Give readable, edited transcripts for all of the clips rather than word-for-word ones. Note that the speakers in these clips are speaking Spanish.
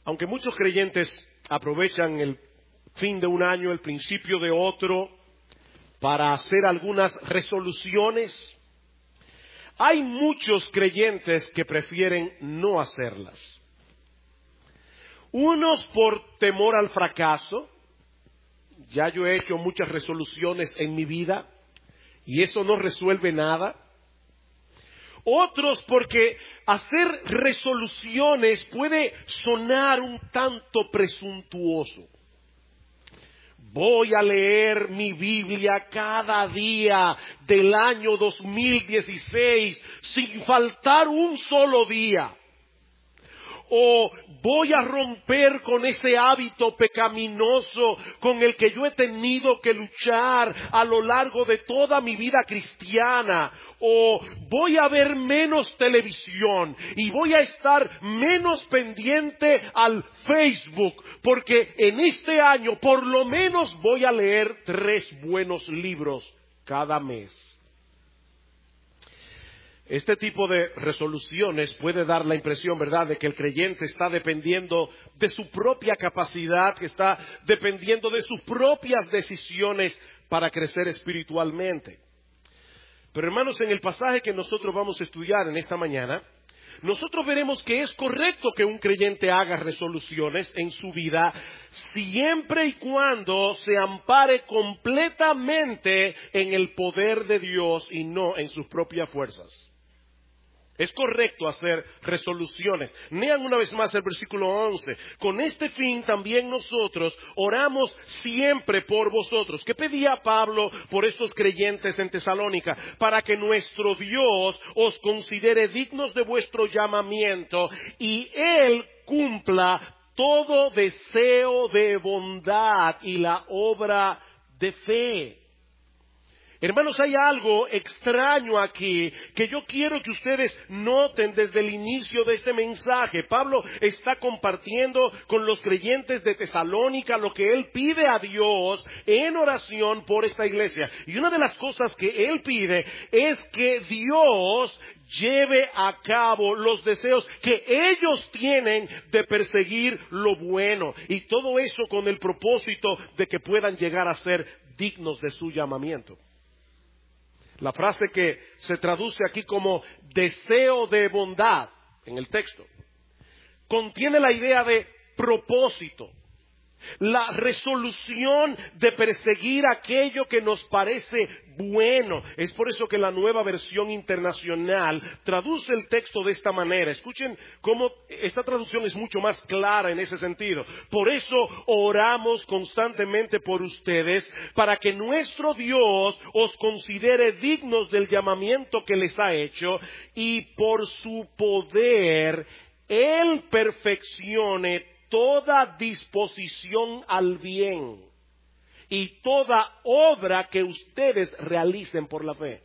Aunque muchos creyentes aprovechan el fin de un año, el principio de otro, para hacer algunas resoluciones, hay muchos creyentes que prefieren no hacerlas. Unos por temor al fracaso. Ya yo he hecho muchas resoluciones en mi vida y eso no resuelve nada. Otros porque hacer resoluciones puede sonar un tanto presuntuoso. Voy a leer mi Biblia cada día del año 2016 sin faltar un solo día. O voy a romper con ese hábito pecaminoso con el que yo he tenido que luchar a lo largo de toda mi vida cristiana. O voy a ver menos televisión y voy a estar menos pendiente al Facebook, porque en este año por lo menos voy a leer 3 buenos libros cada mes. Este tipo de resoluciones puede dar la impresión, ¿verdad?, de que el creyente está dependiendo de su propia capacidad, que está dependiendo de sus propias decisiones para crecer espiritualmente. Pero hermanos, en el pasaje que nosotros vamos a estudiar en esta mañana, nosotros veremos que es correcto que un creyente haga resoluciones en su vida siempre y cuando se ampare completamente en el poder de Dios y no en sus propias fuerzas. Es correcto hacer resoluciones. Lean una vez más el versículo 11. Con este fin también nosotros oramos siempre por vosotros. ¿Qué pedía Pablo por estos creyentes en Tesalónica? Para que nuestro Dios os considere dignos de vuestro llamamiento y Él cumpla todo deseo de bondad y la obra de fe. Hermanos, hay algo extraño aquí que yo quiero que ustedes noten desde el inicio de este mensaje. Pablo está compartiendo con los creyentes de Tesalónica lo que él pide a Dios en oración por esta iglesia. Y una de las cosas que él pide es que Dios lleve a cabo los deseos que ellos tienen de perseguir lo bueno. Y todo eso con el propósito de que puedan llegar a ser dignos de su llamamiento. La frase que se traduce aquí como deseo de bondad en el texto contiene la idea de propósito, la resolución de perseguir aquello que nos parece bueno. Es por eso que la Nueva Versión Internacional traduce el texto de esta manera. Escuchen cómo esta traducción es mucho más clara en ese sentido. Por eso oramos constantemente por ustedes, para que nuestro Dios os considere dignos del llamamiento que les ha hecho y por su poder Él perfeccione toda disposición al bien y toda obra que ustedes realicen por la fe.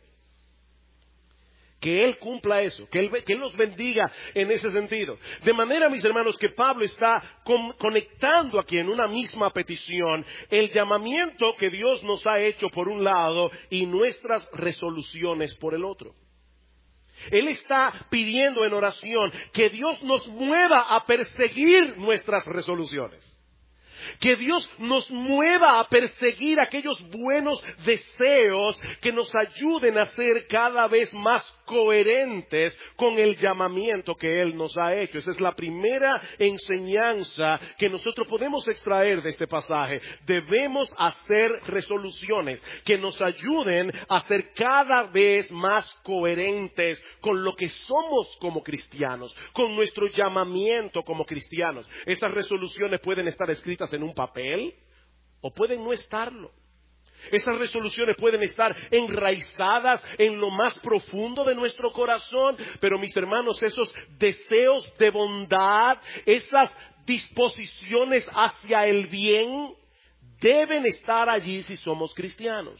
Que Él cumpla eso, que Él los bendiga en ese sentido. De manera, mis hermanos, que Pablo está conectando aquí en una misma petición el llamamiento que Dios nos ha hecho por un lado y nuestras resoluciones por el otro. Él está pidiendo en oración que Dios nos mueva a perseguir nuestras resoluciones. Que Dios nos mueva a perseguir aquellos buenos deseos que nos ayuden a ser cada vez más coherentes con el llamamiento que Él nos ha hecho. Esa es la primera enseñanza que nosotros podemos extraer de este pasaje. Debemos hacer resoluciones que nos ayuden a ser cada vez más coherentes con lo que somos como cristianos, con nuestro llamamiento como cristianos. Esas resoluciones pueden estar escritas en un papel o pueden no estarlo. Esas resoluciones pueden estar enraizadas en lo más profundo de nuestro corazón, pero mis hermanos, esos deseos de bondad, esas disposiciones hacia el bien, deben estar allí si somos cristianos.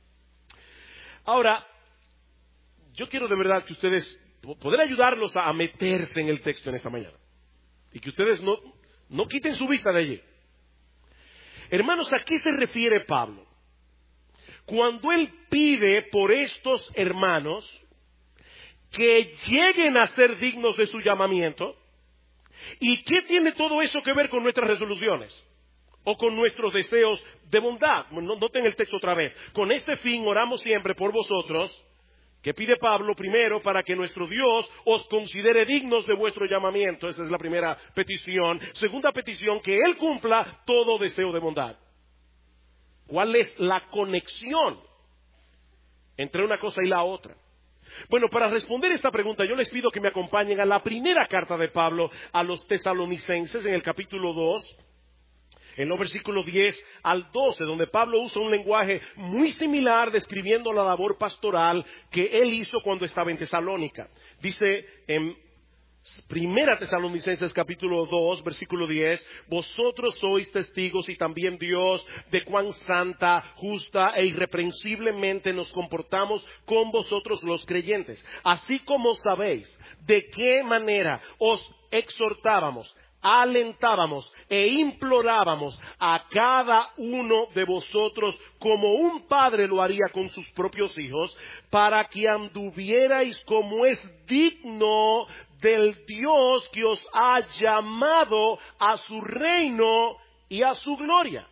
Ahora, yo quiero de verdad que ustedes, poder ayudarlos a meterse en el texto en esta mañana, y que ustedes no quiten su vista de allí. Hermanos, ¿a qué se refiere Pablo? Cuando él pide por estos hermanos que lleguen a ser dignos de su llamamiento, ¿Y qué tiene todo eso que ver con nuestras resoluciones? O con nuestros deseos de bondad. Noten el texto otra vez. Con este fin oramos siempre por vosotros, que pide Pablo primero para que nuestro Dios os considere dignos de vuestro llamamiento. Esa es la primera petición. Segunda petición, que Él cumpla todo deseo de bondad. ¿Cuál es la conexión entre una cosa y la otra? Bueno, para responder esta pregunta yo les pido que me acompañen a la primera carta de Pablo a los tesalonicenses en el capítulo 2. En los versículos 10 al 12, donde Pablo usa un lenguaje muy similar describiendo la labor pastoral que él hizo cuando estaba en Tesalónica. Dice en Primera Tesalonicenses capítulo 2, versículo 10, vosotros sois testigos y también Dios de cuán santa, justa e irreprensiblemente nos comportamos con vosotros los creyentes. Así como sabéis de qué manera os exhortábamos, alentábamos e implorábamos a cada uno de vosotros como un padre lo haría con sus propios hijos, para que anduvierais como es digno del Dios que os ha llamado a su reino y a su gloria.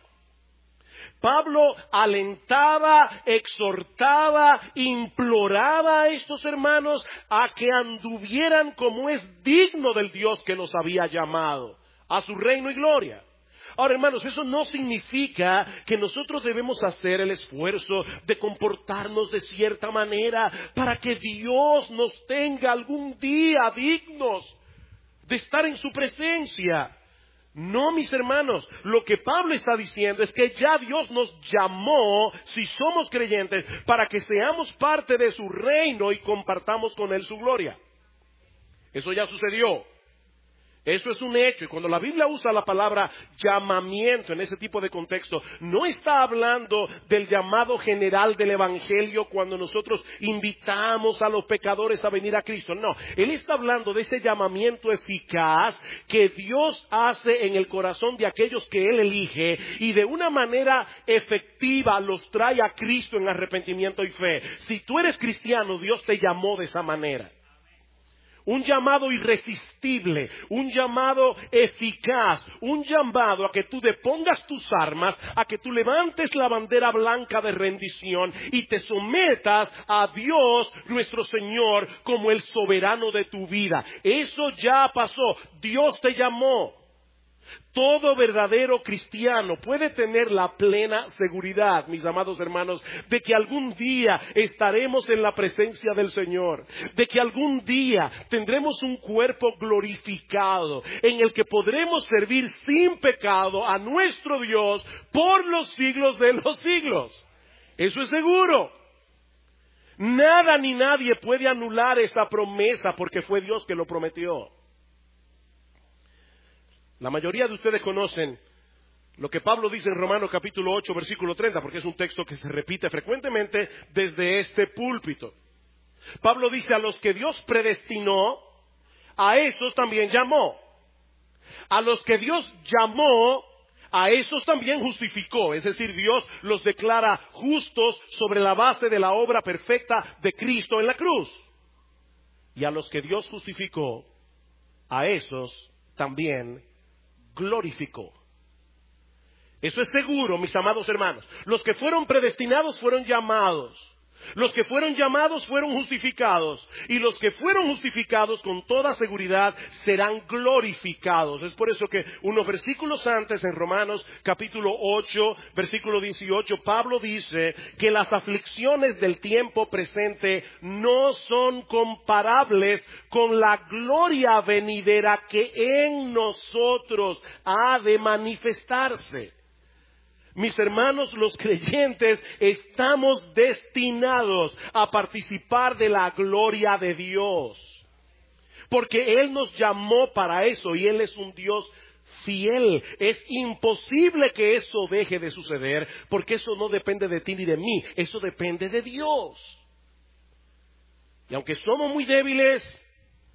Pablo alentaba, exhortaba, imploraba a estos hermanos a que anduvieran como es digno del Dios que los había llamado a su reino y gloria. Ahora, hermanos, eso no significa que nosotros debemos hacer el esfuerzo de comportarnos de cierta manera para que Dios nos tenga algún día dignos de estar en su presencia. No, mis hermanos, lo que Pablo está diciendo es que ya Dios nos llamó, si somos creyentes, para que seamos parte de su reino y compartamos con Él su gloria. Eso ya sucedió. Eso es un hecho. Y cuando la Biblia usa la palabra llamamiento en ese tipo de contexto, no está hablando del llamado general del Evangelio cuando nosotros invitamos a los pecadores a venir a Cristo. No, Él está hablando de ese llamamiento eficaz que Dios hace en el corazón de aquellos que Él elige y de una manera efectiva los trae a Cristo en arrepentimiento y fe. Si tú eres cristiano, Dios te llamó de esa manera. Un llamado irresistible, un llamado eficaz, un llamado a que tú depongas tus armas, a que tú levantes la bandera blanca de rendición y te sometas a Dios nuestro Señor como el soberano de tu vida. Eso ya pasó, Dios te llamó. Todo verdadero cristiano puede tener la plena seguridad, mis amados hermanos, de que algún día estaremos en la presencia del Señor, de que algún día tendremos un cuerpo glorificado en el que podremos servir sin pecado a nuestro Dios por los siglos de los siglos. Eso es seguro. Nada ni nadie puede anular esa promesa porque fue Dios que lo prometió. La mayoría de ustedes conocen lo que Pablo dice en Romanos capítulo 8, versículo 30, porque es un texto que se repite frecuentemente desde este púlpito. Pablo dice, a los que Dios predestinó, a esos también llamó. A los que Dios llamó, a esos también justificó. Es decir, Dios los declara justos sobre la base de la obra perfecta de Cristo en la cruz. Y a los que Dios justificó, a esos también glorificó. Eso es seguro, mis amados hermanos. Los que fueron predestinados fueron llamados. Los que fueron llamados fueron justificados. Y los que fueron justificados con toda seguridad serán glorificados. Es por eso que unos versículos antes, en Romanos capítulo 8, versículo 18, Pablo dice que las aflicciones del tiempo presente no son comparables con la gloria venidera que en nosotros ha de manifestarse. Mis hermanos, los creyentes estamos destinados a participar de la gloria de Dios. Porque Él nos llamó para eso y Él es un Dios fiel. Es imposible que eso deje de suceder porque eso no depende de ti ni de mí. Eso depende de Dios. Y aunque somos muy débiles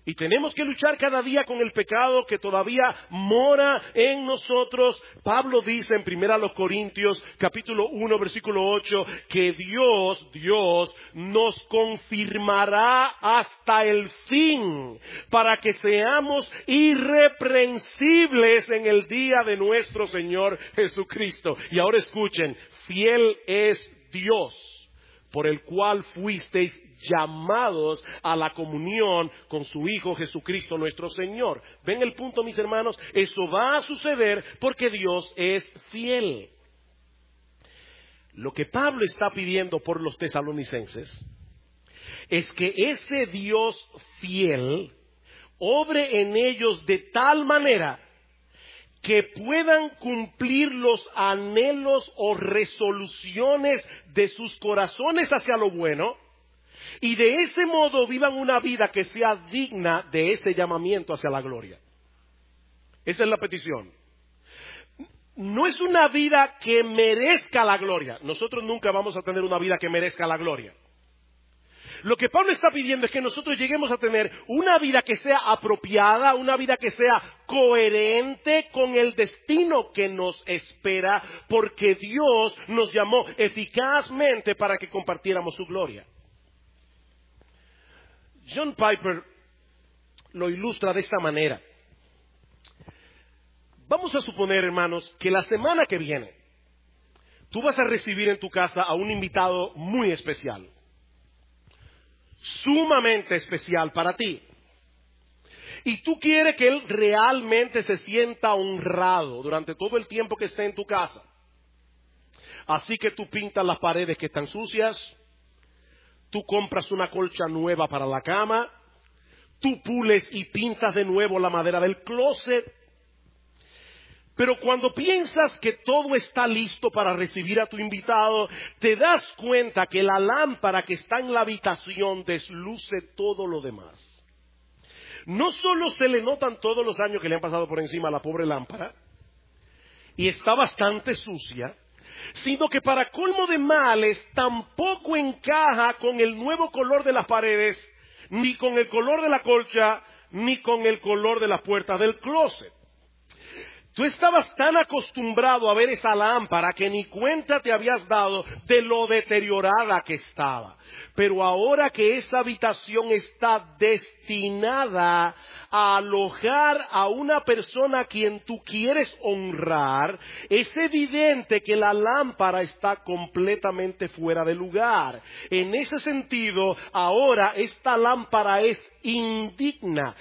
Y tenemos que luchar cada día con el pecado que todavía mora en nosotros. Pablo dice en 1 Corintios capítulo 1 versículo 8 que Dios nos confirmará hasta el fin para que seamos irreprensibles en el día de nuestro Señor Jesucristo. Y ahora escuchen, fiel es Dios, por el cual fuisteis llamados a la comunión con su Hijo Jesucristo nuestro Señor. ¿Ven el punto, mis hermanos? Eso va a suceder porque Dios es fiel. Lo que Pablo está pidiendo por los tesalonicenses es que ese Dios fiel obre en ellos de tal manera que puedan cumplir los anhelos o resoluciones de sus corazones hacia lo bueno y de ese modo vivan una vida que sea digna de ese llamamiento hacia la gloria. Esa es la petición. No es una vida que merezca la gloria. Nosotros nunca vamos a tener una vida que merezca la gloria. Lo que Pablo está pidiendo es que nosotros lleguemos a tener una vida que sea apropiada, una vida que sea coherente con el destino que nos espera, porque Dios nos llamó eficazmente para que compartiéramos su gloria. John Piper lo ilustra de esta manera. Vamos a suponer, hermanos, que la semana que viene tú vas a recibir en tu casa a un invitado muy especial. Sumamente especial para ti. Y tú quieres que él realmente se sienta honrado durante todo el tiempo que esté en tu casa. Así que tú pintas las paredes que están sucias, tú compras una colcha nueva para la cama, tú pules y pintas de nuevo la madera del closet. Pero cuando piensas que todo está listo para recibir a tu invitado, te das cuenta que la lámpara que está en la habitación desluce todo lo demás. No solo se le notan todos los años que le han pasado por encima a la pobre lámpara, y está bastante sucia, sino que para colmo de males tampoco encaja con el nuevo color de las paredes, ni con el color de la colcha, ni con el color de las puertas del closet. Tú estabas tan acostumbrado a ver esa lámpara que ni cuenta te habías dado de lo deteriorada que estaba. Pero ahora que esa habitación está destinada a alojar a una persona a quien tú quieres honrar, es evidente que la lámpara está completamente fuera de lugar. En ese sentido, ahora esta lámpara es indigna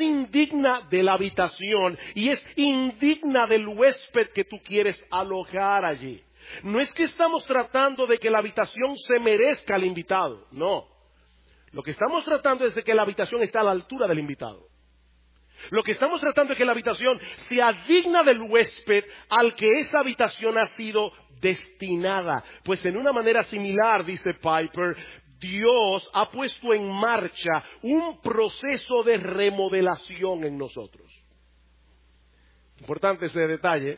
de la habitación y es indigna del huésped que tú quieres alojar allí. No es que estamos tratando de que la habitación se merezca al invitado, no. Lo que estamos tratando es de que la habitación esté a la altura del invitado. Lo que estamos tratando es que la habitación sea digna del huésped al que esa habitación ha sido destinada. Pues en una manera similar, dice Piper, Dios ha puesto en marcha un proceso de remodelación en nosotros. Importante ese detalle.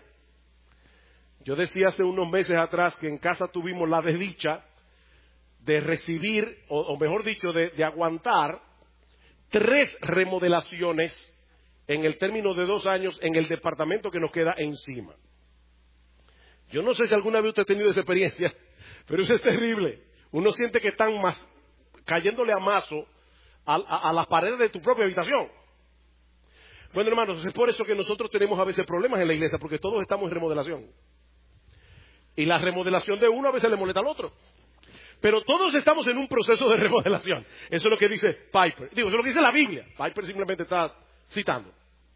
Yo decía hace unos meses atrás que en casa tuvimos la desdicha de recibir, o mejor dicho, de aguantar 3 remodelaciones en el término de 2 años en el departamento que nos queda encima. Yo no sé si alguna vez usted ha tenido esa experiencia, pero eso es terrible. Uno siente que están cayéndole a mazo a las paredes de tu propia habitación. Bueno, hermanos, es por eso que nosotros tenemos a veces problemas en la iglesia, porque todos estamos en remodelación. Y la remodelación de uno a veces le molesta al otro. Pero todos estamos en un proceso de remodelación. Eso es lo que dice Piper. Digo, eso es lo que dice la Biblia. Piper simplemente está citando.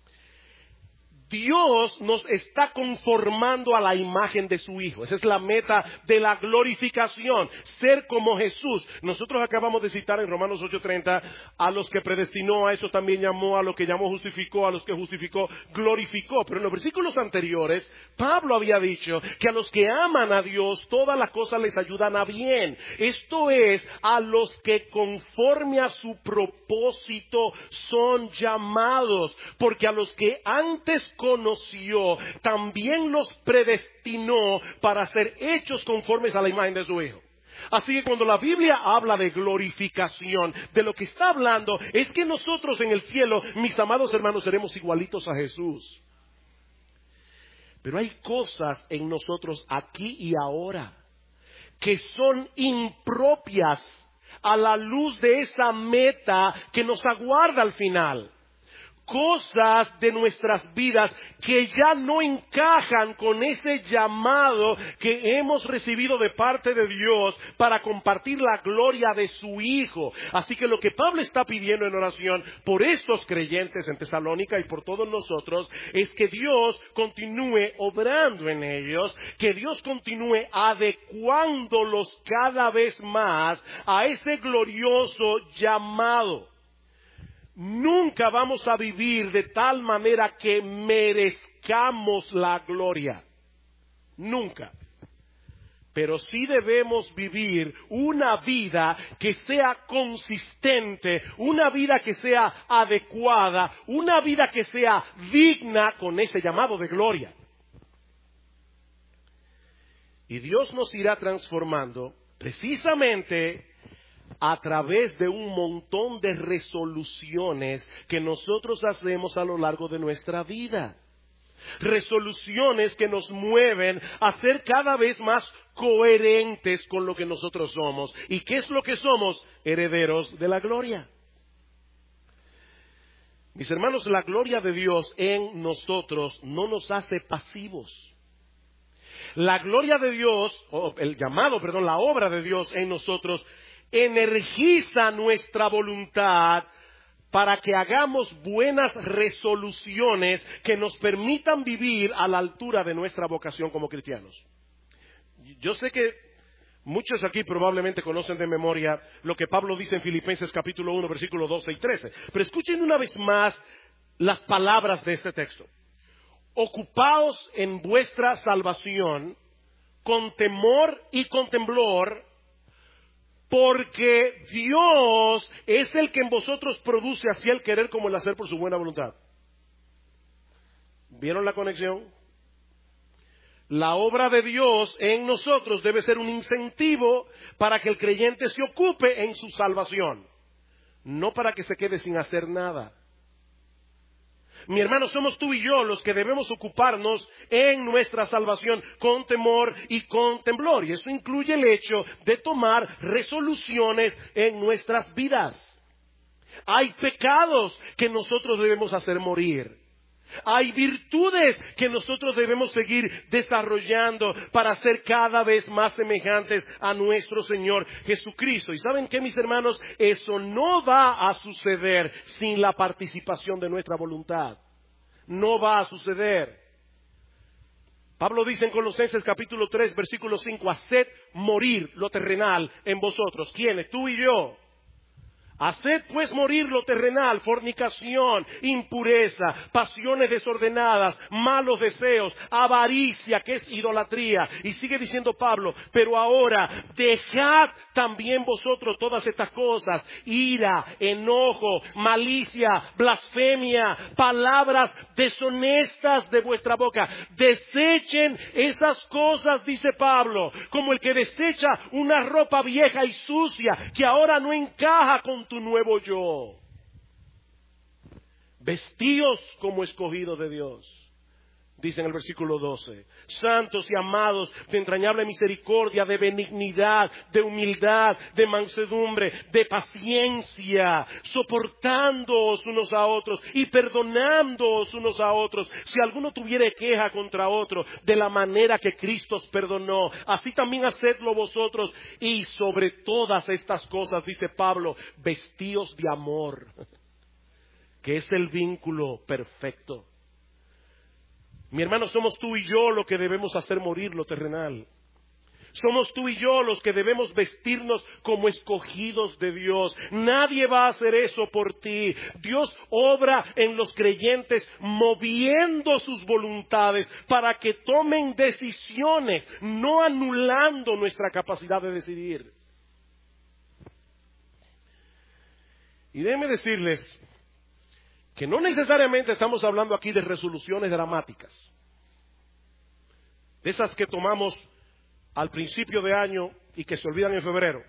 Dios nos está conformando a la imagen de su Hijo. Esa es la meta de la glorificación, ser como Jesús. Nosotros acabamos de citar en Romanos 8:30, a los que predestinó, a eso también llamó, a los que llamó justificó, a los que justificó glorificó. Pero en los versículos anteriores, Pablo había dicho que a los que aman a Dios, todas las cosas les ayudan a bien. Esto es, a los que conforme a su propósito son llamados, porque a los que antes conoció, también los predestinó para ser hechos conformes a la imagen de su Hijo. Así que cuando la Biblia habla de glorificación, de lo que está hablando es que nosotros en el cielo, mis amados hermanos, seremos igualitos a Jesús. Pero hay cosas en nosotros aquí y ahora que son impropias a la luz de esa meta que nos aguarda al final. Cosas de nuestras vidas que ya no encajan con ese llamado que hemos recibido de parte de Dios para compartir la gloria de su Hijo. Así que lo que Pablo está pidiendo en oración por estos creyentes en Tesalónica y por todos nosotros es que Dios continúe obrando en ellos, que Dios continúe adecuándolos cada vez más a ese glorioso llamado. Nunca vamos a vivir de tal manera que merezcamos la gloria. Nunca. Pero sí debemos vivir una vida que sea consistente, una vida que sea adecuada, una vida que sea digna con ese llamado de gloria. Y Dios nos irá transformando precisamente a través de un montón de resoluciones que nosotros hacemos a lo largo de nuestra vida. Resoluciones que nos mueven a ser cada vez más coherentes con lo que nosotros somos. ¿Y qué es lo que somos? Herederos de la gloria. Mis hermanos, la gloria de Dios en nosotros no nos hace pasivos. La gloria de Dios, la obra de Dios en nosotros energiza nuestra voluntad para que hagamos buenas resoluciones que nos permitan vivir a la altura de nuestra vocación como cristianos. Yo sé que muchos aquí probablemente conocen de memoria lo que Pablo dice en Filipenses capítulo 1, versículos 12 y 13. Pero escuchen una vez más las palabras de este texto. Ocupaos en vuestra salvación con temor y con temblor, porque Dios es el que en vosotros produce así el querer como el hacer por su buena voluntad. ¿Vieron la conexión? La obra de Dios en nosotros debe ser un incentivo para que el creyente se ocupe en su salvación, no para que se quede sin hacer nada. Mi hermano, somos tú y yo los que debemos ocuparnos en nuestra salvación con temor y con temblor. Y eso incluye el hecho de tomar resoluciones en nuestras vidas. Hay pecados que nosotros debemos hacer morir. Hay virtudes que nosotros debemos seguir desarrollando para ser cada vez más semejantes a nuestro Señor Jesucristo. ¿Y saben qué, mis hermanos? Eso no va a suceder sin la participación de nuestra voluntad. No va a suceder. Pablo dice en Colosenses capítulo 3, versículo 5, haced morir lo terrenal en vosotros. ¿Quiénes? Tú y yo. Haced pues morir lo terrenal, fornicación, impureza, pasiones desordenadas, malos deseos, avaricia, que es idolatría. Y sigue diciendo Pablo, pero ahora dejad también vosotros todas estas cosas, ira, enojo, malicia, blasfemia, palabras deshonestas de vuestra boca. Desechen esas cosas, dice Pablo, como el que desecha una ropa vieja y sucia que ahora no encaja con tu nuevo yo. Vestíos como escogidos de Dios, dice en el versículo 12, santos y amados de entrañable misericordia, de benignidad, de humildad, de mansedumbre, de paciencia, soportándoos unos a otros y perdonándoos unos a otros, si alguno tuviere queja contra otro, de la manera que Cristo os perdonó, así también hacedlo vosotros. Y sobre todas estas cosas, dice Pablo, vestíos de amor, que es el vínculo perfecto. Mi hermano, somos tú y yo los que debemos hacer morir lo terrenal. Somos tú y yo los que debemos vestirnos como escogidos de Dios. Nadie va a hacer eso por ti. Dios obra en los creyentes moviendo sus voluntades para que tomen decisiones, no anulando nuestra capacidad de decidir. Y déjenme decirles que no necesariamente estamos hablando aquí de resoluciones dramáticas, de esas que tomamos al principio de año y que se olvidan en febrero.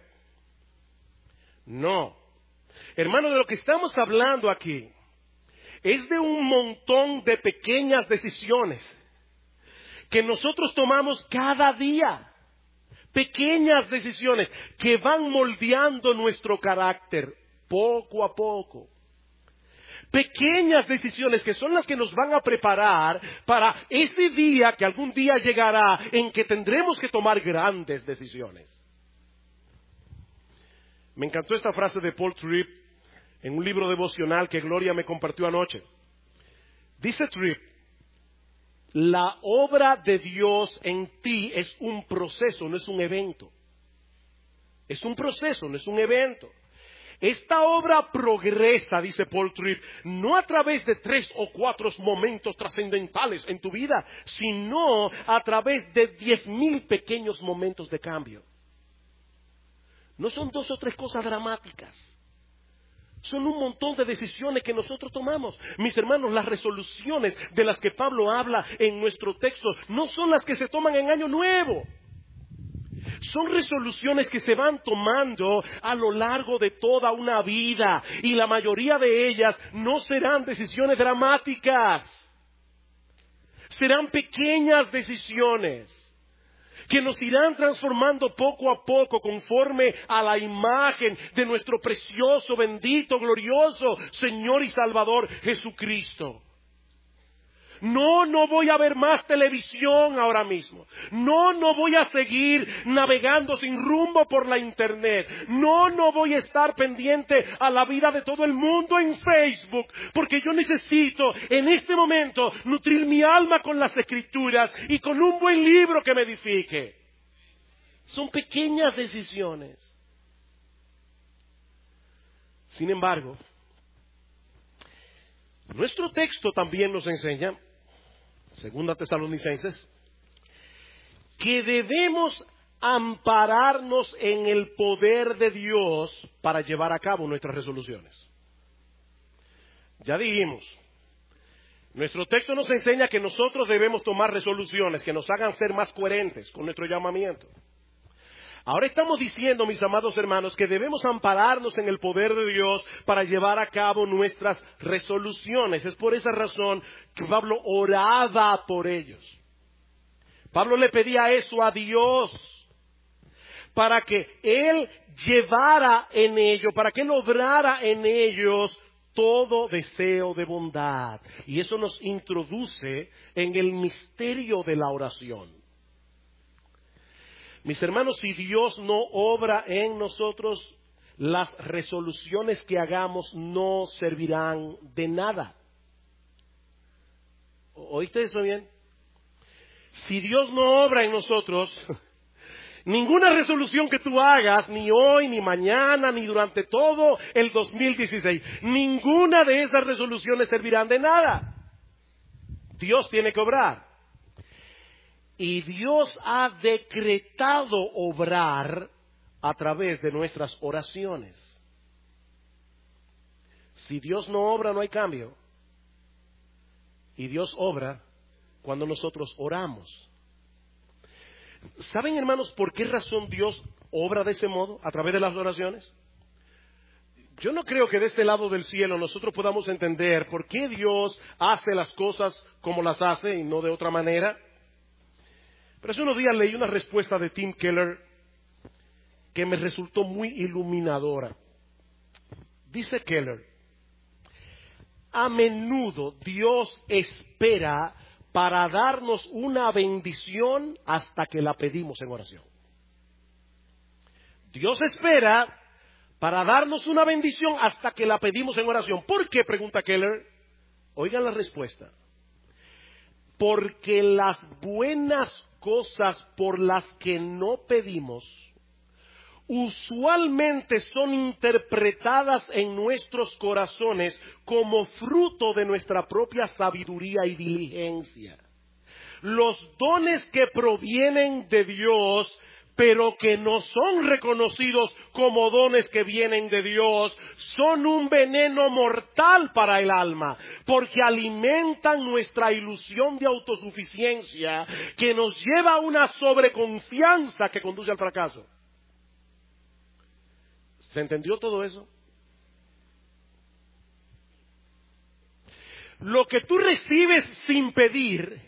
No. Hermano, de lo que estamos hablando aquí es de un montón de pequeñas decisiones que nosotros tomamos cada día. Pequeñas decisiones que van moldeando nuestro carácter poco a poco. Pequeñas decisiones que son las que nos van a preparar para ese día que algún día llegará en que tendremos que tomar grandes decisiones. Me encantó esta frase de Paul Tripp en un libro devocional que Gloria me compartió anoche. Dice Tripp: la obra de Dios en ti es un proceso, no es un evento. Es un proceso, no es un evento. Esta obra progresa, dice Paul Tripp, no a través de 3 o 4 momentos trascendentales en tu vida, sino a través de 10,000 pequeños momentos de cambio. No son 2 o 3 cosas dramáticas. Son un montón de decisiones que nosotros tomamos. Mis hermanos, las resoluciones de las que Pablo habla en nuestro texto no son las que se toman en Año Nuevo. Son resoluciones que se van tomando a lo largo de toda una vida. Y la mayoría de ellas no serán decisiones dramáticas. Serán pequeñas decisiones que nos irán transformando poco a poco conforme a la imagen de nuestro precioso, bendito, glorioso Señor y Salvador Jesucristo. No voy a ver más televisión ahora mismo. No voy a seguir navegando sin rumbo por la internet. No voy a estar pendiente a la vida de todo el mundo en Facebook, porque yo necesito en este momento nutrir mi alma con las Escrituras y con un buen libro que me edifique. Son pequeñas decisiones. Sin embargo, nuestro texto también nos enseña, 2 Tesalonicenses, que debemos ampararnos en el poder de Dios para llevar a cabo nuestras resoluciones. Ya dijimos, nuestro texto nos enseña que nosotros debemos tomar resoluciones que nos hagan ser más coherentes con nuestro llamamiento. Ahora estamos diciendo, mis amados hermanos, que debemos ampararnos en el poder de Dios para llevar a cabo nuestras resoluciones. Es por esa razón que Pablo oraba por ellos. Pablo le pedía eso a Dios para que Él llevara en ellos, para que Él obrara en ellos todo deseo de bondad. Y eso nos introduce en el misterio de la oración. Mis hermanos, si Dios no obra en nosotros, las resoluciones que hagamos no servirán de nada. ¿Oíste eso bien? Si Dios no obra en nosotros, ninguna resolución que tú hagas, ni hoy, ni mañana, ni durante todo el 2016, ninguna de esas resoluciones servirán de nada. Dios tiene que obrar. Y Dios ha decretado obrar a través de nuestras oraciones. Si Dios no obra, no hay cambio. Y Dios obra cuando nosotros oramos. ¿Saben, hermanos, por qué razón Dios obra de ese modo, a través de las oraciones? Yo no creo que de este lado del cielo nosotros podamos entender por qué Dios hace las cosas como las hace y no de otra manera. Pero hace unos días leí una respuesta de Tim Keller que me resultó muy iluminadora. Dice Keller: a menudo Dios espera para darnos una bendición hasta que la pedimos en oración. Dios espera para darnos una bendición hasta que la pedimos en oración. ¿Por qué? Pregunta Keller. Oigan la respuesta. Porque las buenas cosas por las que no pedimos usualmente son interpretadas en nuestros corazones como fruto de nuestra propia sabiduría y diligencia. Los dones que provienen de Dios pero que no son reconocidos como dones que vienen de Dios, son un veneno mortal para el alma, porque alimentan nuestra ilusión de autosuficiencia, que nos lleva a una sobreconfianza que conduce al fracaso. ¿Se entendió todo eso? Lo que tú recibes sin pedir,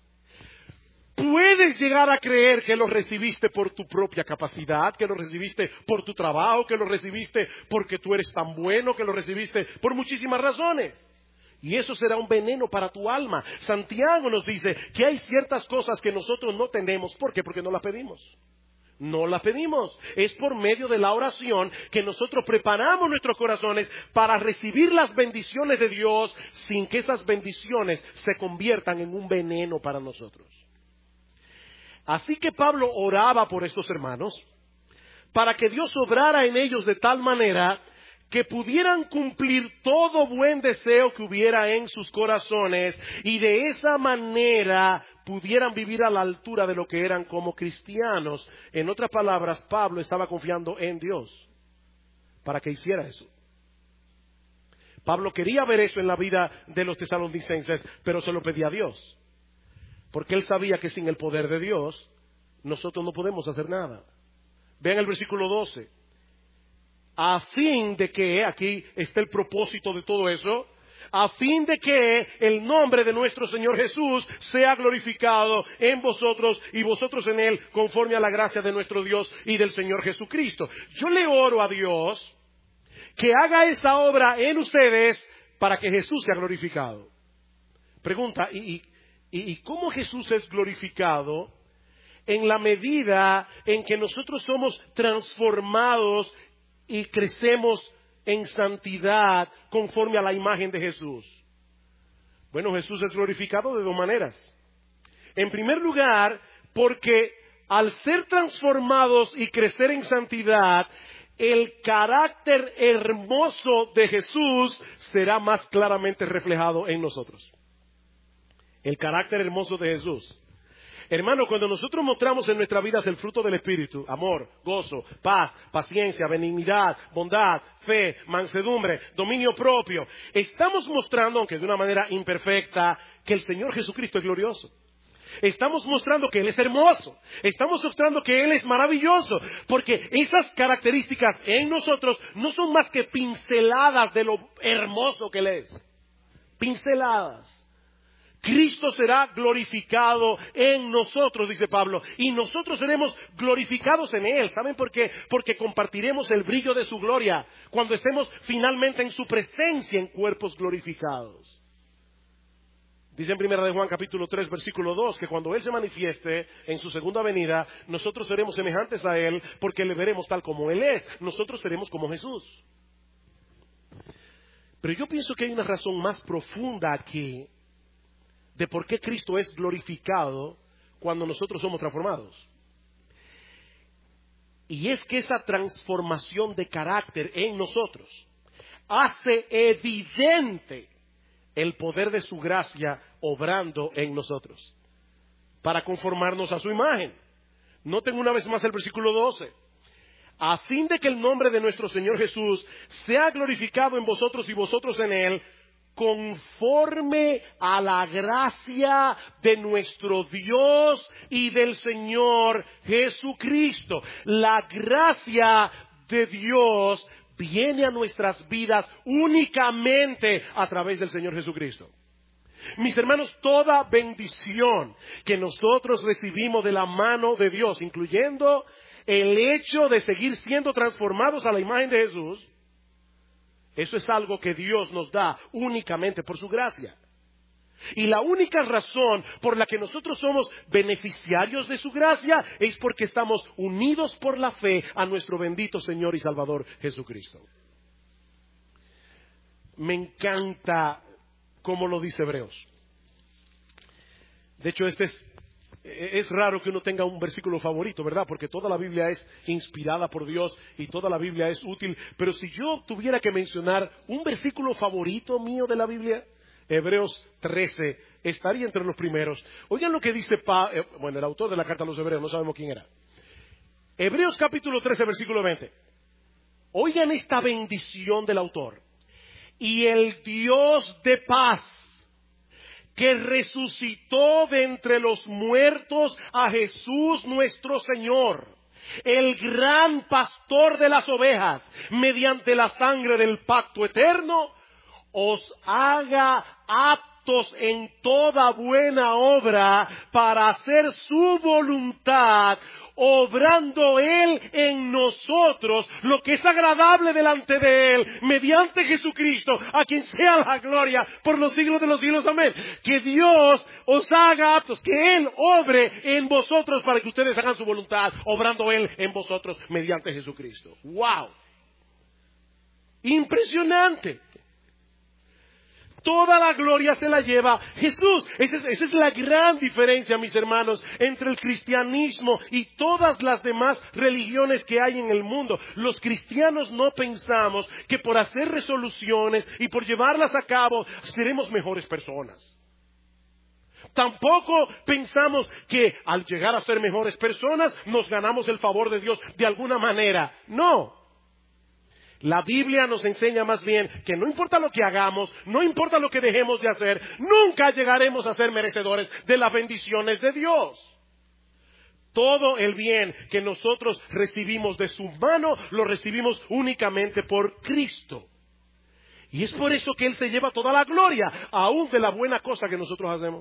puedes llegar a creer que lo recibiste por tu propia capacidad, que lo recibiste por tu trabajo, que lo recibiste porque tú eres tan bueno, que lo recibiste por muchísimas razones. Y eso será un veneno para tu alma. Santiago nos dice que hay ciertas cosas que nosotros no tenemos. ¿Por qué? Porque no las pedimos. No las pedimos. Es por medio de la oración que nosotros preparamos nuestros corazones para recibir las bendiciones de Dios sin que esas bendiciones se conviertan en un veneno para nosotros. Así que Pablo oraba por estos hermanos para que Dios obrara en ellos de tal manera que pudieran cumplir todo buen deseo que hubiera en sus corazones y de esa manera pudieran vivir a la altura de lo que eran como cristianos. En otras palabras, Pablo estaba confiando en Dios para que hiciera eso. Pablo quería ver eso en la vida de los tesalonicenses, pero se lo pedía a Dios. Porque él sabía que sin el poder de Dios, nosotros no podemos hacer nada. Vean el versículo 12. A fin de que, aquí está el propósito de todo eso, a fin de que el nombre de nuestro Señor Jesús sea glorificado en vosotros y vosotros en Él, conforme a la gracia de nuestro Dios y del Señor Jesucristo. Yo le oro a Dios que haga esa obra en ustedes para que Jesús sea glorificado. Pregunta, ¿y cómo Jesús es glorificado? En la medida en que nosotros somos transformados y crecemos en santidad conforme a la imagen de Jesús. Bueno, Jesús es glorificado de dos maneras. En primer lugar, porque al ser transformados y crecer en santidad, el carácter hermoso de Jesús será más claramente reflejado en nosotros. El carácter hermoso de Jesús. Hermano, cuando nosotros mostramos en nuestras vidas el fruto del Espíritu, amor, gozo, paz, paciencia, benignidad, bondad, fe, mansedumbre, dominio propio, estamos mostrando, aunque de una manera imperfecta, que el Señor Jesucristo es glorioso. Estamos mostrando que Él es hermoso. Estamos mostrando que Él es maravilloso. Porque esas características en nosotros no son más que pinceladas de lo hermoso que Él es. Pinceladas. Cristo será glorificado en nosotros, dice Pablo, y nosotros seremos glorificados en Él. ¿Saben por qué? Porque compartiremos el brillo de su gloria cuando estemos finalmente en su presencia en cuerpos glorificados. Dice en 1 de Juan capítulo 3 versículo 2 que cuando Él se manifieste en su segunda venida, nosotros seremos semejantes a Él porque le veremos tal como Él es. Nosotros seremos como Jesús. Pero yo pienso que hay una razón más profunda aquí de por qué Cristo es glorificado cuando nosotros somos transformados. Y es que esa transformación de carácter en nosotros hace evidente el poder de su gracia obrando en nosotros para conformarnos a su imagen. Noten una vez más el versículo 12. A fin de que el nombre de nuestro Señor Jesús sea glorificado en vosotros y vosotros en Él, conforme a la gracia de nuestro Dios y del Señor Jesucristo. La gracia de Dios viene a nuestras vidas únicamente a través del Señor Jesucristo. Mis hermanos, toda bendición que nosotros recibimos de la mano de Dios, incluyendo el hecho de seguir siendo transformados a la imagen de Jesús, eso es algo que Dios nos da únicamente por su gracia. Y la única razón por la que nosotros somos beneficiarios de su gracia es porque estamos unidos por la fe a nuestro bendito Señor y Salvador Jesucristo. Me encanta cómo lo dice Hebreos. De hecho, es raro que uno tenga un versículo favorito, ¿verdad? Porque toda la Biblia es inspirada por Dios y toda la Biblia es útil. Pero si yo tuviera que mencionar un versículo favorito mío de la Biblia, Hebreos 13 estaría entre los primeros. Oigan lo que dice el autor de la carta a los Hebreos, no sabemos quién era. Hebreos capítulo 13, versículo 20. Oigan esta bendición del autor. Y el Dios de paz, que resucitó de entre los muertos a Jesús nuestro Señor, el gran pastor de las ovejas, mediante la sangre del pacto eterno, os haga aptos en toda buena obra para hacer su voluntad, obrando Él en nosotros lo que es agradable delante de Él, mediante Jesucristo, a quien sea la gloria por los siglos de los siglos. Amén. Que Dios os haga aptos, que Él obre en vosotros para que ustedes hagan su voluntad, obrando Él en vosotros mediante Jesucristo. ¡Wow! Impresionante. Toda la gloria se la lleva Jesús. Esa es la gran diferencia, mis hermanos, entre el cristianismo y todas las demás religiones que hay en el mundo. Los cristianos no pensamos que por hacer resoluciones y por llevarlas a cabo seremos mejores personas. Tampoco pensamos que al llegar a ser mejores personas nos ganamos el favor de Dios de alguna manera. No. La Biblia nos enseña más bien que no importa lo que hagamos, no importa lo que dejemos de hacer, nunca llegaremos a ser merecedores de las bendiciones de Dios. Todo el bien que nosotros recibimos de su mano, lo recibimos únicamente por Cristo. Y es por eso que Él se lleva toda la gloria, aún de la buena cosa que nosotros hacemos.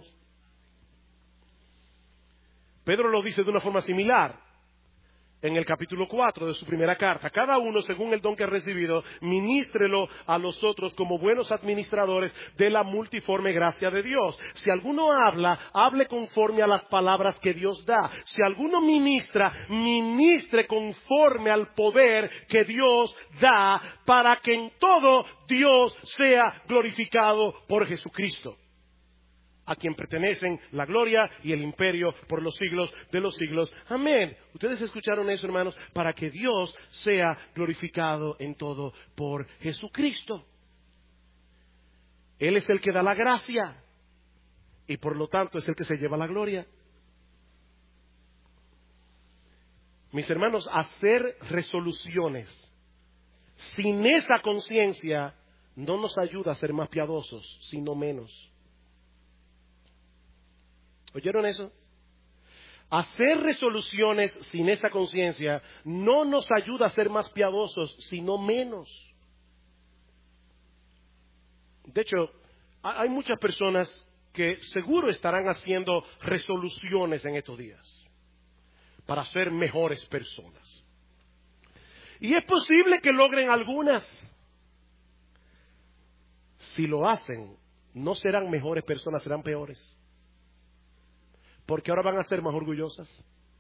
Pedro lo dice de una forma similar. En el capítulo 4 de su primera carta, cada uno según el don que ha recibido, ministrelo a los otros como buenos administradores de la multiforme gracia de Dios. Si alguno habla, hable conforme a las palabras que Dios da. Si alguno ministra, ministre conforme al poder que Dios da, para que en todo Dios sea glorificado por Jesucristo, a quien pertenecen la gloria y el imperio por los siglos de los siglos. Amén. ¿Ustedes escucharon eso, hermanos? Para que Dios sea glorificado en todo por Jesucristo. Él es el que da la gracia y por lo tanto es el que se lleva la gloria. Mis hermanos, hacer resoluciones sin esa conciencia no nos ayuda a ser más piadosos, sino menos. ¿Oyeron eso? Hacer resoluciones sin esa conciencia no nos ayuda a ser más piadosos, sino menos. De hecho, hay muchas personas que seguro estarán haciendo resoluciones en estos días para ser mejores personas. Y es posible que logren algunas. Si lo hacen, no serán mejores personas, serán peores. Porque ahora van a ser más orgullosas.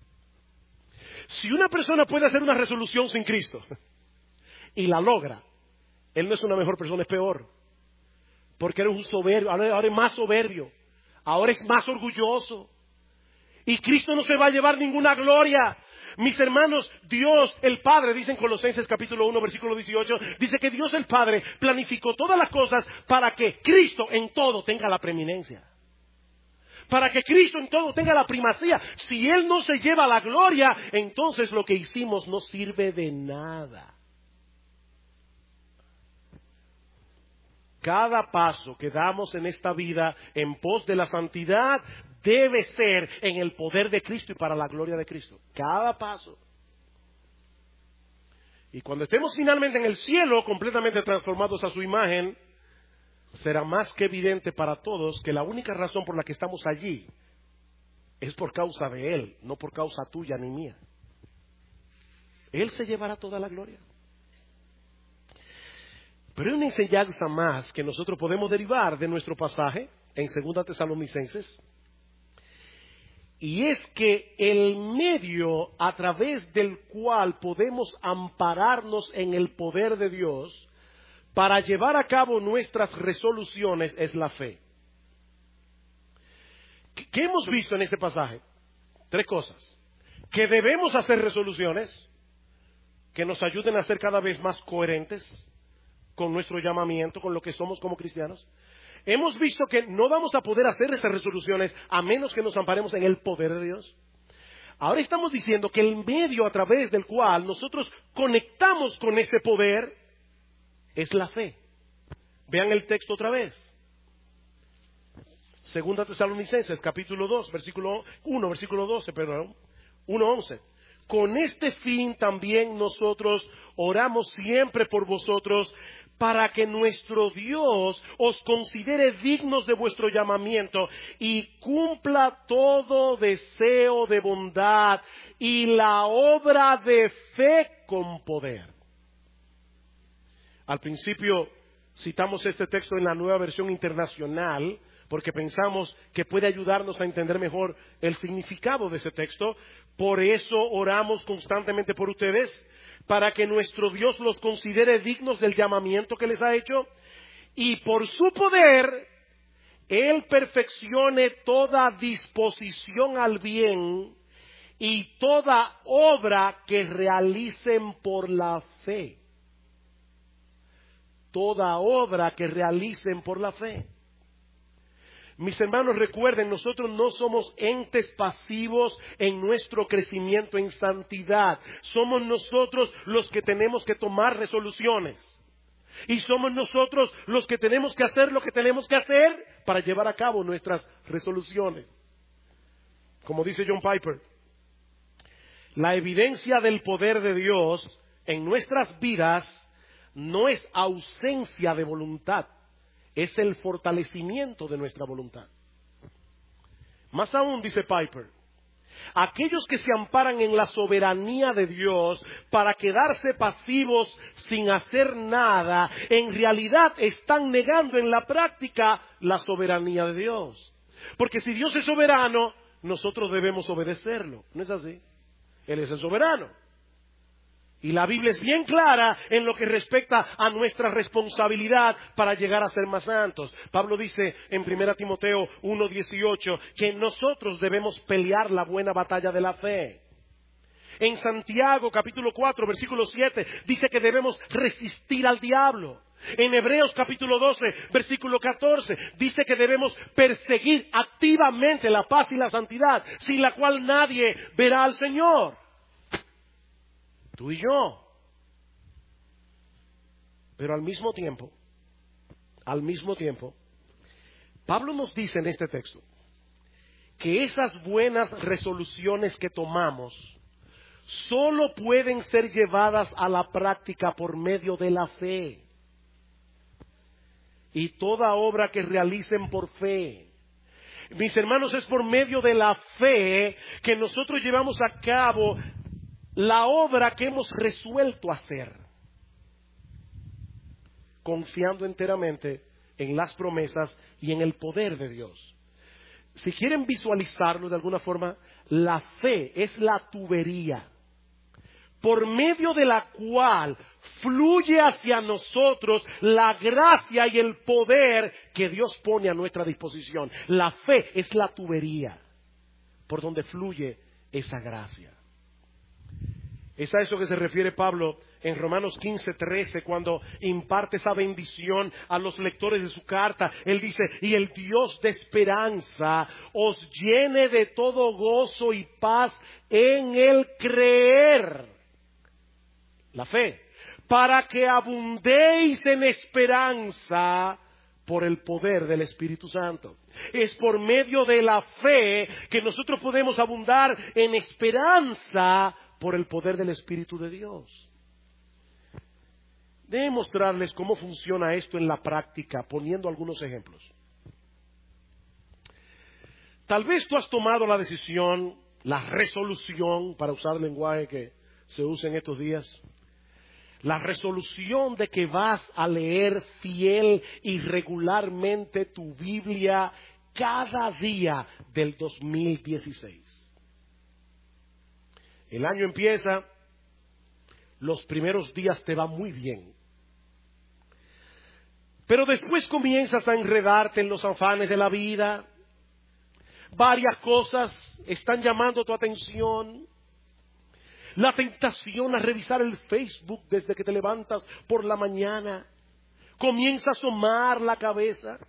Si una persona puede hacer una resolución sin Cristo y la logra, él no es una mejor persona, es peor. Porque eres un soberbio, ahora es más soberbio, ahora es más orgulloso. Y Cristo no se va a llevar ninguna gloria. Mis hermanos, Dios el Padre, dice en Colosenses capítulo 1, versículo 18, dice que Dios el Padre planificó todas las cosas para que Cristo en todo tenga la preeminencia. Para que Cristo en todo tenga la primacía. Si Él no se lleva la gloria, entonces lo que hicimos no sirve de nada. Cada paso que damos en esta vida en pos de la santidad debe ser en el poder de Cristo y para la gloria de Cristo. Cada paso. Y cuando estemos finalmente en el cielo, completamente transformados a su imagen, será más que evidente para todos que la única razón por la que estamos allí es por causa de Él, no por causa tuya ni mía. Él se llevará toda la gloria. Pero hay una enseñanza más que nosotros podemos derivar de nuestro pasaje en 2 Tesalonicenses, y es que el medio a través del cual podemos ampararnos en el poder de Dios para llevar a cabo nuestras resoluciones es la fe. ¿Qué hemos visto en este pasaje? 3 cosas. Que debemos hacer resoluciones que nos ayuden a ser cada vez más coherentes con nuestro llamamiento, con lo que somos como cristianos. Hemos visto que no vamos a poder hacer estas resoluciones a menos que nos amparemos en el poder de Dios. Ahora estamos diciendo que el medio a través del cual nosotros conectamos con ese poder es la fe. Vean el texto otra vez. Segunda Tesalonicenses, capítulo 2, versículo 1, versículo 12, perdón, 1:11. Con este fin también nosotros oramos siempre por vosotros, para que nuestro Dios os considere dignos de vuestro llamamiento y cumpla todo deseo de bondad y la obra de fe con poder. Al principio citamos este texto en la Nueva Versión Internacional porque pensamos que puede ayudarnos a entender mejor el significado de ese texto. Por eso oramos constantemente por ustedes, para que nuestro Dios los considere dignos del llamamiento que les ha hecho y por su poder Él perfeccione toda disposición al bien y toda obra que realicen por la fe. Toda obra que realicen por la fe. Mis hermanos, recuerden, nosotros no somos entes pasivos en nuestro crecimiento en santidad. Somos nosotros los que tenemos que tomar resoluciones. Y somos nosotros los que tenemos que hacer lo que tenemos que hacer para llevar a cabo nuestras resoluciones. Como dice John Piper, la evidencia del poder de Dios en nuestras vidas no es ausencia de voluntad. Es el fortalecimiento de nuestra voluntad. Más aún, dice Piper, aquellos que se amparan en la soberanía de Dios para quedarse pasivos sin hacer nada, en realidad están negando en la práctica la soberanía de Dios. Porque si Dios es soberano, nosotros debemos obedecerlo. ¿No es así? Él es el soberano. Y la Biblia es bien clara en lo que respecta a nuestra responsabilidad para llegar a ser más santos. Pablo dice en 1 Timoteo 1:18 que nosotros debemos pelear la buena batalla de la fe. En Santiago capítulo 4 versículo 7 dice que debemos resistir al diablo. En Hebreos capítulo 12 versículo 14 dice que debemos perseguir activamente la paz y la santidad, sin la cual nadie verá al Señor. Tú y yo. Pero al mismo tiempo, Pablo nos dice en este texto que esas buenas resoluciones que tomamos solo pueden ser llevadas a la práctica por medio de la fe. Y toda obra que realicen por fe. Mis hermanos, es por medio de la fe que nosotros llevamos a cabo la obra que hemos resuelto hacer, confiando enteramente en las promesas y en el poder de Dios. Si quieren visualizarlo de alguna forma, la fe es la tubería por medio de la cual fluye hacia nosotros la gracia y el poder que Dios pone a nuestra disposición. La fe es la tubería por donde fluye esa gracia. Es a eso que se refiere Pablo en Romanos 15:13, cuando imparte esa bendición a los lectores de su carta. Él dice, y el Dios de esperanza os llene de todo gozo y paz en el creer. La fe. Para que abundéis en esperanza por el poder del Espíritu Santo. Es por medio de la fe que nosotros podemos abundar en esperanza por el poder del Espíritu de Dios. Déjenme mostrarles cómo funciona esto en la práctica, poniendo algunos ejemplos. Tal vez tú has tomado la decisión, la resolución, para usar el lenguaje que se usa en estos días, la resolución de que vas a leer fiel y regularmente tu Biblia cada día del 2016. El año empieza, los primeros días te va muy bien. Pero después comienzas a enredarte en los afanes de la vida. Varias cosas están llamando tu atención. La tentación a revisar el Facebook desde que te levantas por la mañana comienza a asomar la cabeza.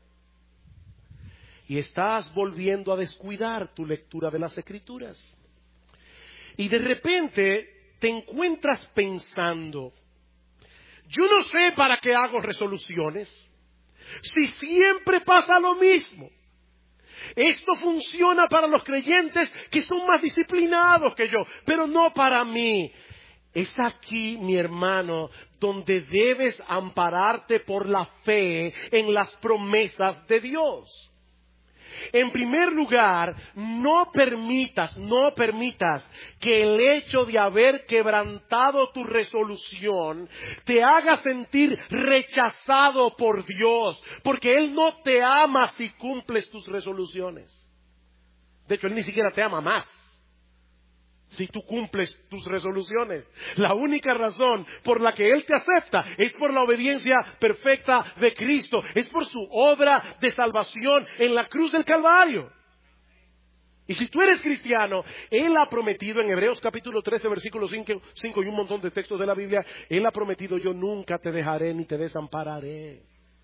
Y estás volviendo a descuidar tu lectura de las Escrituras. Y de repente te encuentras pensando, yo no sé para qué hago resoluciones, si siempre pasa lo mismo. Esto funciona para los creyentes que son más disciplinados que yo, pero no para mí. Es aquí, mi hermano, donde debes ampararte por la fe en las promesas de Dios. En primer lugar, no permitas que el hecho de haber quebrantado tu resolución te haga sentir rechazado por Dios, porque Él no te ama si cumples tus resoluciones. De hecho, Él ni siquiera te ama más si tú cumples tus resoluciones. La única razón por la que Él te acepta es por la obediencia perfecta de Cristo. Es por su obra de salvación en la cruz del Calvario. Y si tú eres cristiano, Él ha prometido en Hebreos capítulo 13, versículo 5 y un montón de textos de la Biblia, Él ha prometido, yo nunca te dejaré ni te desampararé.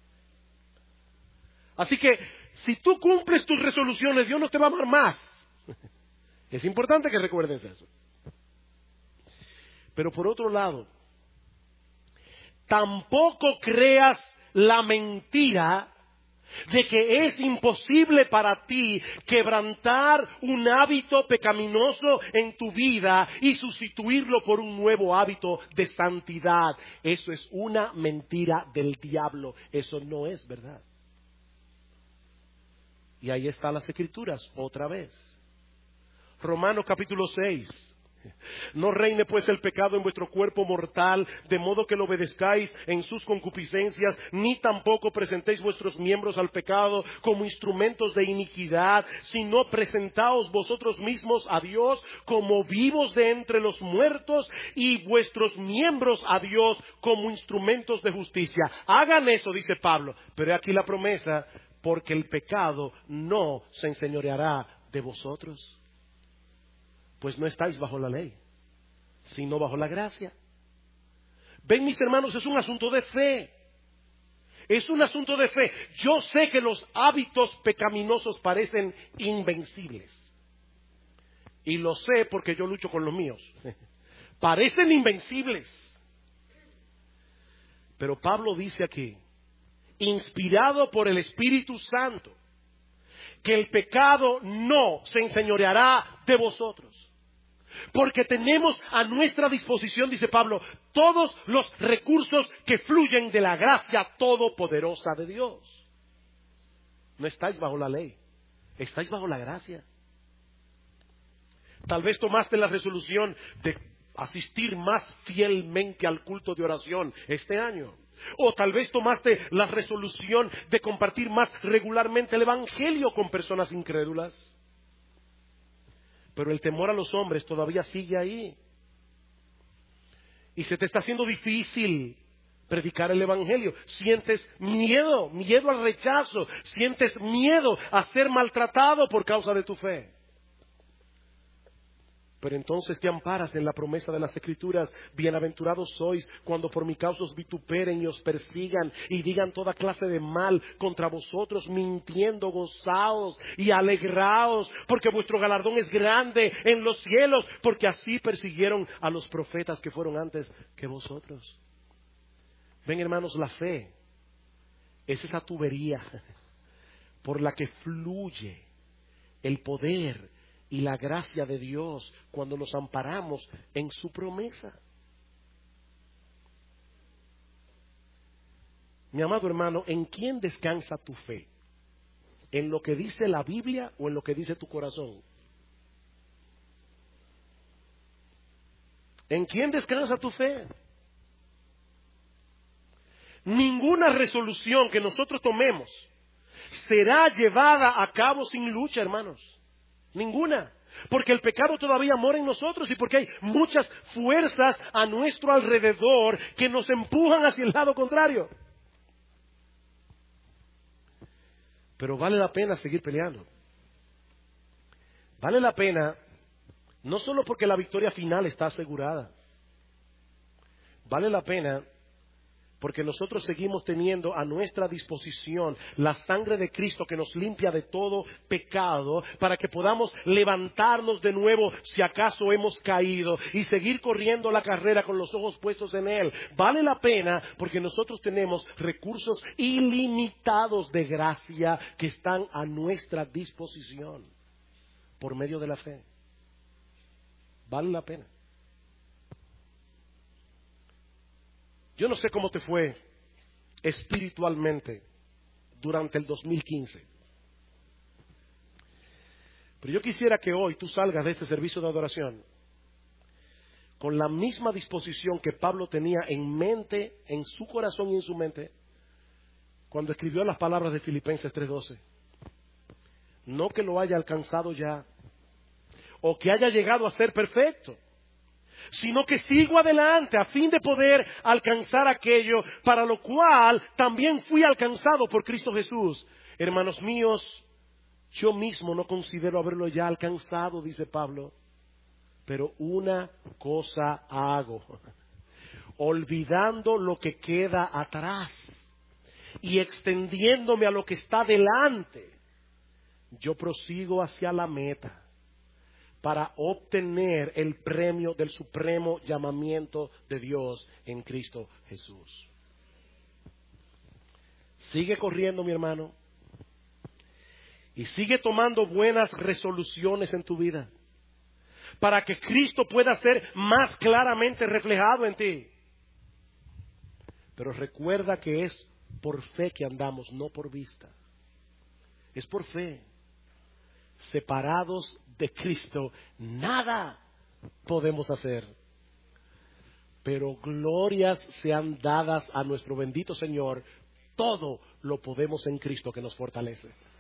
Así que, si tú cumples tus resoluciones, Dios no te va a amar más. Es importante que recuerdes eso. Pero por otro lado, tampoco creas la mentira de que es imposible para ti quebrantar un hábito pecaminoso en tu vida y sustituirlo por un nuevo hábito de santidad. Eso es una mentira del diablo. Eso no es verdad. Y ahí están las Escrituras otra vez. Romanos capítulo 6. No reine pues el pecado en vuestro cuerpo mortal, de modo que lo obedezcáis en sus concupiscencias, ni tampoco presentéis vuestros miembros al pecado como instrumentos de iniquidad, sino presentaos vosotros mismos a Dios como vivos de entre los muertos y vuestros miembros a Dios como instrumentos de justicia. Hagan eso, dice Pablo, pero aquí la promesa, porque el pecado no se enseñoreará de vosotros. Pues no estáis bajo la ley, sino bajo la gracia. Ven, mis hermanos, es un asunto de fe. Es un asunto de fe. Yo sé que los hábitos pecaminosos parecen invencibles. Y lo sé porque yo lucho con los míos. Parecen invencibles. Pero Pablo dice aquí, inspirado por el Espíritu Santo, que el pecado no se enseñoreará de vosotros. Porque tenemos a nuestra disposición, dice Pablo, todos los recursos que fluyen de la gracia todopoderosa de Dios. No estáis bajo la ley, estáis bajo la gracia. Tal vez tomaste la resolución de asistir más fielmente al culto de oración este año. O tal vez tomaste la resolución de compartir más regularmente el Evangelio con personas incrédulas. Pero el temor a los hombres todavía sigue ahí. Y se te está haciendo difícil predicar el Evangelio. Sientes miedo al rechazo. Sientes miedo a ser maltratado por causa de tu fe. Pero entonces te amparas en la promesa de las Escrituras. Bienaventurados sois cuando por mi causa os vituperen y os persigan y digan toda clase de mal contra vosotros, mintiendo. Gozaos y alegraos, porque vuestro galardón es grande en los cielos, porque así persiguieron a los profetas que fueron antes que vosotros. Ven, hermanos, la fe es esa tubería por la que fluye el poder y la gracia de Dios cuando nos amparamos en su promesa. Mi amado hermano, ¿en quién descansa tu fe? ¿En lo que dice la Biblia o en lo que dice tu corazón? ¿En quién descansa tu fe? Ninguna resolución que nosotros tomemos será llevada a cabo sin lucha, hermanos. Ninguna. Porque el pecado todavía mora en nosotros y porque hay muchas fuerzas a nuestro alrededor que nos empujan hacia el lado contrario. Pero vale la pena seguir peleando. Vale la pena no solo porque la victoria final está asegurada. Vale la pena Porque nosotros seguimos teniendo a nuestra disposición la sangre de Cristo que nos limpia de todo pecado, para que podamos levantarnos de nuevo si acaso hemos caído y seguir corriendo la carrera con los ojos puestos en Él. Vale la pena porque nosotros tenemos recursos ilimitados de gracia que están a nuestra disposición por medio de la fe. Vale la pena. Yo no sé cómo te fue espiritualmente durante el 2015. Pero yo quisiera que hoy tú salgas de este servicio de adoración con la misma disposición que Pablo tenía en mente, en su corazón y en su mente, cuando escribió las palabras de Filipenses 3:12. No que lo haya alcanzado ya, o que haya llegado a ser perfecto, sino que sigo adelante a fin de poder alcanzar aquello para lo cual también fui alcanzado por Cristo Jesús. Hermanos míos, yo mismo no considero haberlo ya alcanzado, dice Pablo, pero una cosa hago, olvidando lo que queda atrás y extendiéndome a lo que está delante, yo prosigo hacia la meta para obtener el premio del supremo llamamiento de Dios en Cristo Jesús. Sigue corriendo, mi hermano, y sigue tomando buenas resoluciones en tu vida, para que Cristo pueda ser más claramente reflejado en ti. Pero recuerda que es por fe que andamos, no por vista. Es por fe. Separados de Cristo, nada podemos hacer. Pero glorias sean dadas a nuestro bendito Señor. Todo lo podemos en Cristo que nos fortalece.